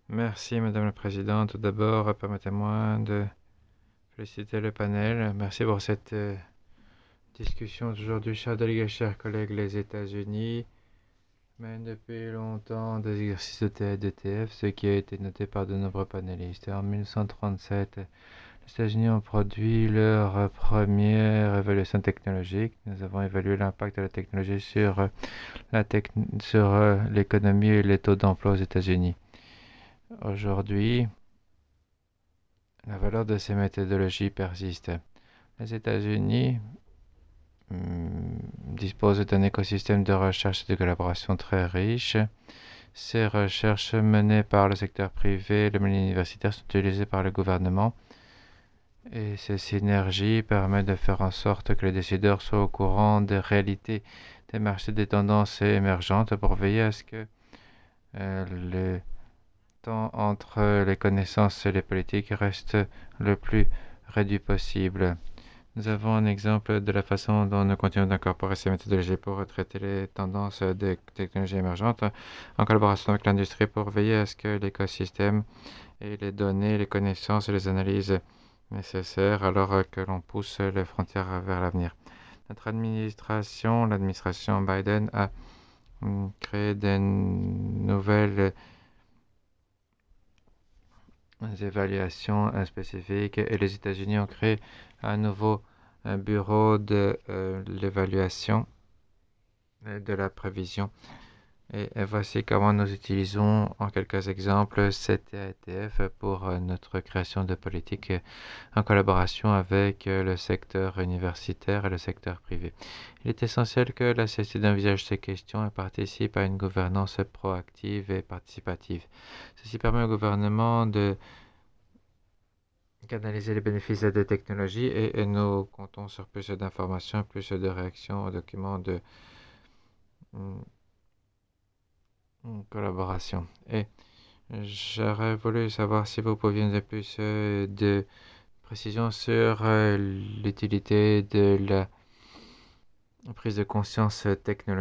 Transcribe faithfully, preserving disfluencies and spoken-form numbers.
Merci, Madame la Présidente. Tout d'abord, permettez-moi de féliciter le panel. Merci pour cette euh, discussion aujourd'hui. Chers délégués, chers collègues, les États-Unis mènent depuis longtemps des exercices de T F, ce qui a été noté par de nombreux panélistes. En mille neuf cent trente-sept, les États-Unis ont produit leur première évaluation technologique. Nous avons évalué l'impact de la technologie sur, la tec- sur euh, l'économie et les taux d'emploi aux États-Unis. Aujourd'hui, la valeur de ces méthodologies persiste. Les États-Unis hum, disposent d'un écosystème de recherche et de collaboration très riche. Ces recherches menées par le secteur privé et le milieu universitaire sont utilisées par le gouvernement et ces synergies permettent de faire en sorte que les décideurs soient au courant des réalités des marchés, des tendances émergentes pour veiller à ce que euh, le temps entre les connaissances et les politiques reste le plus réduit possible. Nous avons un exemple de la façon dont nous continuons d'incorporer ces méthodologies pour traiter les tendances des technologies émergentes en collaboration avec l'industrie pour veiller à ce que l'écosystème ait les données, les connaissances et les analyses nécessaires alors que l'on pousse les frontières vers l'avenir. Notre administration, l'administration Biden, a hum, créé des nouvelles évaluations euh, spécifiques et les États-Unis ont créé un nouveau un bureau de euh, l'évaluation et de la prévision. Et, et voici comment nous utilisons en quelques exemples cette T A T F pour euh, notre création de politique euh, en collaboration avec euh, le secteur universitaire et le secteur privé. Il est essentiel que la C C D envisage ces questions et participe à une gouvernance proactive et participative. Ceci permet au gouvernement de canaliser les bénéfices des technologies et, et nous comptons sur plus d'informations, plus de réactions aux documents de mm, mm, collaboration. Et j'aurais voulu savoir si vous pouviez nous donner plus euh, de précisions sur euh, l'utilité de la prise de conscience technologique